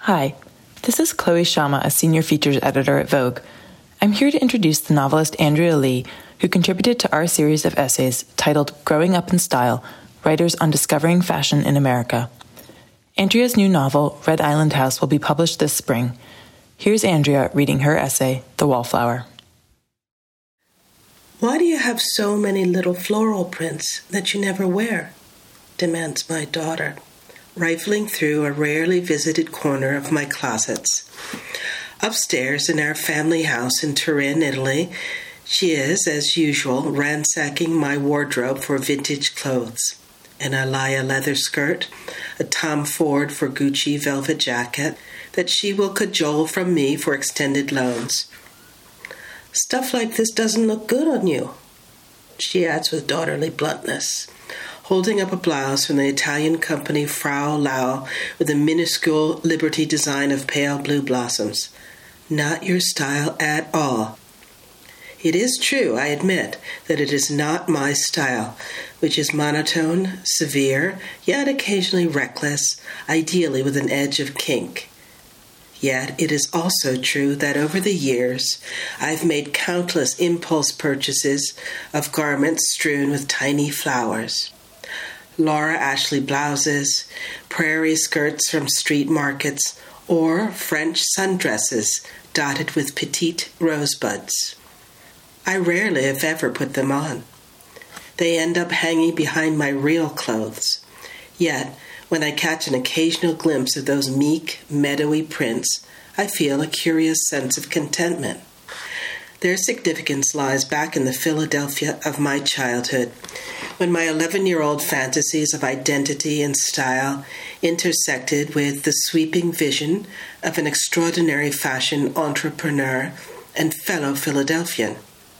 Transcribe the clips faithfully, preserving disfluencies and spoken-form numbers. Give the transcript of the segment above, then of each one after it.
Hi, this is Chloe Shama, a senior features editor at Vogue. I'm here to introduce the novelist Andrea Lee, who contributed to our series of essays titled Growing Up in Style, Writers on Discovering Fashion in America. Andrea's new novel, Red Island House, will be published this spring. Here's Andrea reading her essay, The Wallflower. "Why do you have so many little floral prints that you never wear?" demands my daughter, rifling through a rarely visited corner of my closets. Upstairs in our family house in Turin, Italy, she is, as usual, ransacking my wardrobe for vintage clothes. An Alaïa leather skirt, a Tom Ford for Gucci velvet jacket that she will cajole from me for extended loans. "Stuff like this doesn't look good on you," she adds with daughterly bluntness, holding up a blouse from the Italian company Frau Lau with a minuscule Liberty design of pale blue blossoms. Not your style at all. It is true, I admit, that it is not my style, which is monotone, severe, yet occasionally reckless, ideally with an edge of kink. Yet it is also true that over the years, I've made countless impulse purchases of garments strewn with tiny flowers. Laura Ashley blouses, prairie skirts from street markets, or French sundresses dotted with petite rosebuds. I rarely, if ever, put them on. They end up hanging behind my real clothes. Yet, when I catch an occasional glimpse of those meek, meadowy prints, I feel a curious sense of contentment. Their significance lies back in the Philadelphia of my childhood, when my eleven-year-old fantasies of identity and style intersected with the sweeping vision of an extraordinary fashion entrepreneur and fellow Philadelphian.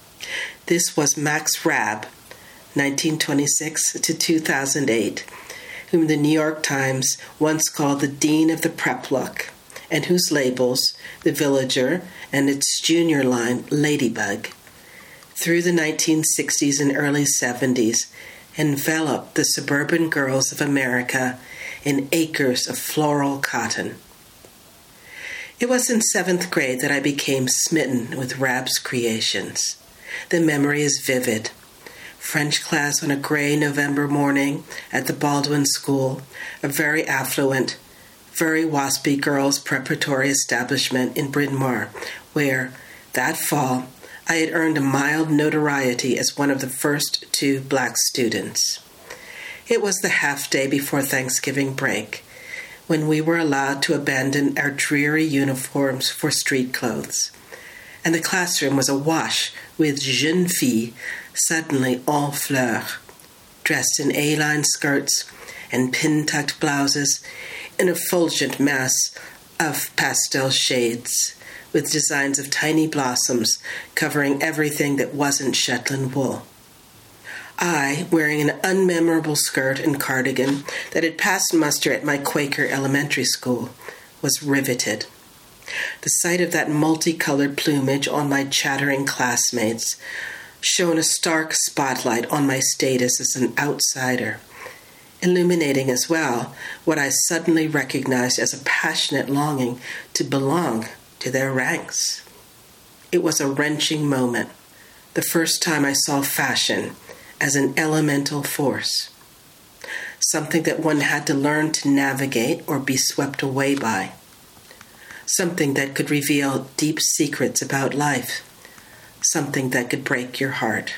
This was Max Rabb, nineteen twenty-six to two thousand eight, whom the New York Times once called the Dean of the Prep look, and whose labels, The Villager and its junior line, Ladybug, through the nineteen sixties and early seventies, enveloped the suburban girls of America in acres of floral cotton. It was in seventh grade that I became smitten with Rabb's creations. The memory is vivid. French class on a gray November morning at the Baldwin School, a very affluent, very waspy girls' preparatory establishment in Bryn Mawr, where, that fall, I had earned a mild notoriety as one of the first two black students. It was the half-day before Thanksgiving break, when we were allowed to abandon our dreary uniforms for street clothes, and the classroom was awash with jeunes filles suddenly en fleurs, dressed in A-line skirts and pin-tucked blouses in a fulgent mass of pastel shades, with designs of tiny blossoms covering everything that wasn't Shetland wool. I, wearing an unmemorable skirt and cardigan that had passed muster at my Quaker elementary school, was riveted. The sight of that multicolored plumage on my chattering classmates shone a stark spotlight on my status as an outsider, illuminating as well what I suddenly recognized as a passionate longing to belong to their ranks. It was a wrenching moment, the first time I saw fashion as an elemental force, something that one had to learn to navigate or be swept away by, something that could reveal deep secrets about life, something that could break your heart.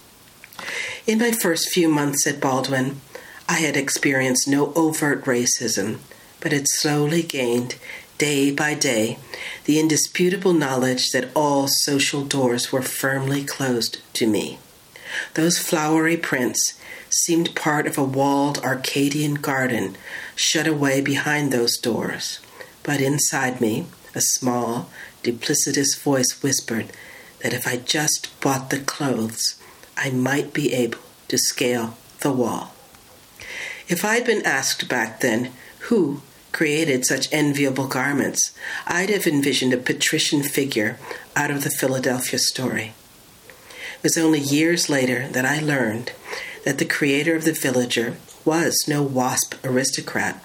In my first few months at Baldwin, I had experienced no overt racism, but had slowly gained, day by day, the indisputable knowledge that all social doors were firmly closed to me. Those flowery prints seemed part of a walled Arcadian garden shut away behind those doors, but inside me, a small, duplicitous voice whispered that if I just bought the clothes, I might be able to scale the wall. If I'd been asked back then who created such enviable garments, I'd have envisioned a patrician figure out of the Philadelphia story. It was only years later that I learned that the creator of The Villager was no WASP aristocrat,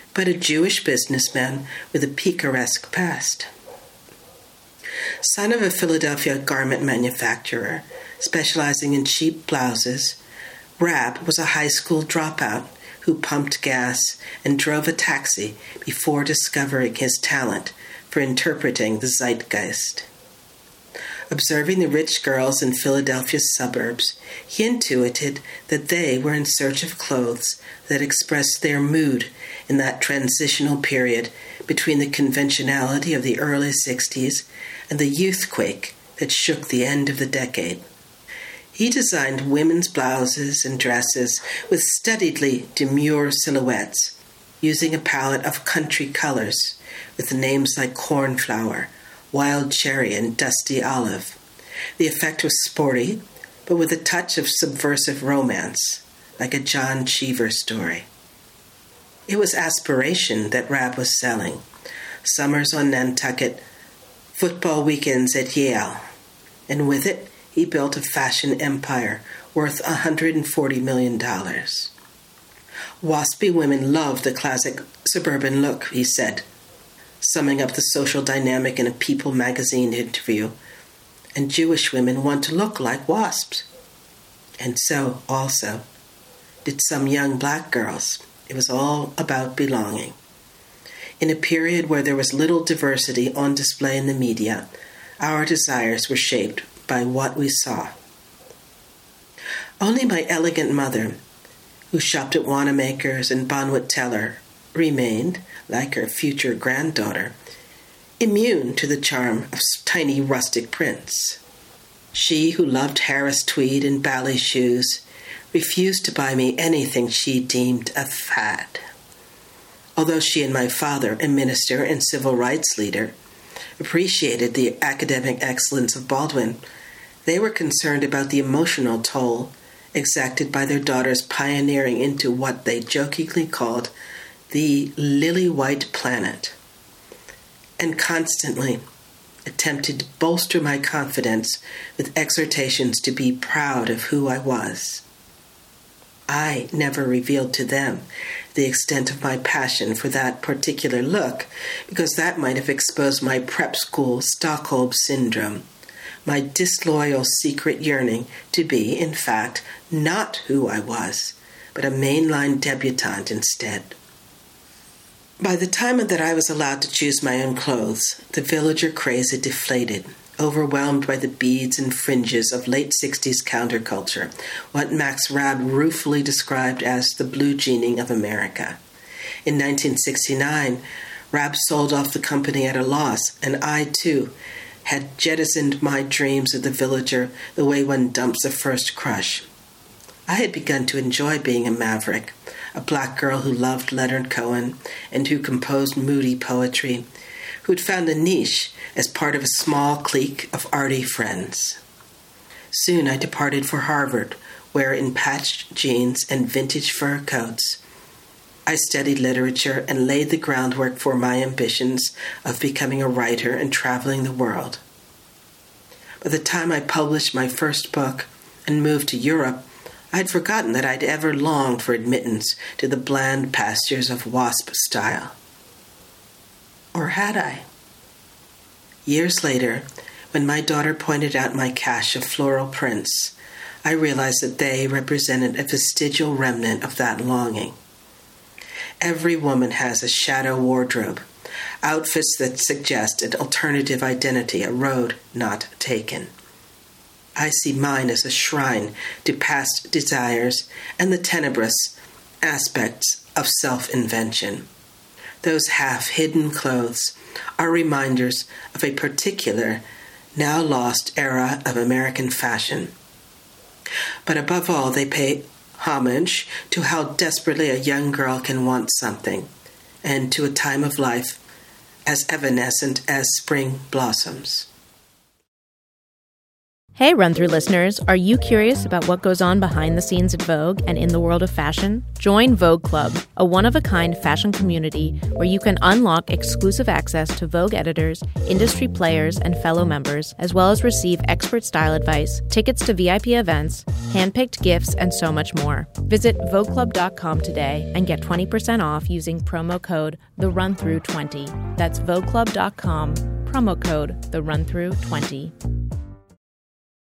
but a Jewish businessman with a picaresque past. Son of a Philadelphia garment manufacturer specializing in cheap blouses, Rab was a high school dropout who pumped gas and drove a taxi before discovering his talent for interpreting the zeitgeist. Observing the rich girls in Philadelphia's suburbs, he intuited that they were in search of clothes that expressed their mood in that transitional period between the conventionality of the early sixties and the youthquake that shook the end of the decade. He designed women's blouses and dresses with studiedly demure silhouettes, using a palette of country colors with names like cornflower, wild cherry, and dusty olive. The effect was sporty, but with a touch of subversive romance, like a John Cheever story. It was aspiration that Rab was selling. Summers on Nantucket, football weekends at Yale, and with it, he built a fashion empire worth one hundred forty million dollars. Waspy women love the classic suburban look, he said, summing up the social dynamic in a People magazine interview, and Jewish women want to look like wasps. And so, also, did some young black girls. It was all about belonging. In a period where there was little diversity on display in the media, our desires were shaped by what we saw. Only my elegant mother, who shopped at Wanamaker's and Bonwit Teller, remained, like her future granddaughter, immune to the charm of tiny rustic prints. She, who loved Harris tweed and ballet shoes, refused to buy me anything she deemed a fad. Although she and my father, a minister and civil rights leader, appreciated the academic excellence of Baldwin, they were concerned about the emotional toll exacted by their daughter's pioneering into what they jokingly called the lily-white planet, and constantly attempted to bolster my confidence with exhortations to be proud of who I was. I never revealed to them the extent of my passion for that particular look, because that might have exposed my prep school Stockholm syndrome, my disloyal secret yearning to be, in fact, not who I was, but a mainline debutante instead. By the time that I was allowed to choose my own clothes, the villager craze had deflated, overwhelmed by the beads and fringes of late sixties counterculture, what Max Rab ruefully described as the blue jeaning of America. In nineteen sixty-nine, Rab sold off the company at a loss, and I, too, had jettisoned my dreams of the villager the way one dumps a first crush. I had begun to enjoy being a maverick, a black girl who loved Leonard Cohen and who composed moody poetry, who'd found a niche as part of a small clique of arty friends. Soon I departed for Harvard, where in patched jeans and vintage fur coats, I studied literature and laid the groundwork for my ambitions of becoming a writer and traveling the world. By the time I published my first book and moved to Europe, I had forgotten that I'd ever longed for admittance to the bland pastures of WASP style. Or had I? Years later, when my daughter pointed out my cache of floral prints, I realized that they represented a vestigial remnant of that longing. Every woman has a shadow wardrobe, outfits that suggest an alternative identity, a road not taken. I see mine as a shrine to past desires and the tenebrous aspects of self-invention. Those half-hidden clothes are reminders of a particular, now lost era of American fashion. But above all, they pay homage to how desperately a young girl can want something, and to a time of life as evanescent as spring blossoms. Hey, Run-Through listeners, are you curious about what goes on behind the scenes at Vogue and in the world of fashion? Join Vogue Club, a one-of-a-kind fashion community where you can unlock exclusive access to Vogue editors, industry players, and fellow members, as well as receive expert style advice, tickets to V I P events, hand-picked gifts, and so much more. Visit vogue club dot com today and get twenty percent off using promo code the run through twenty. That's vogue club dot com, promo code the run through twenty.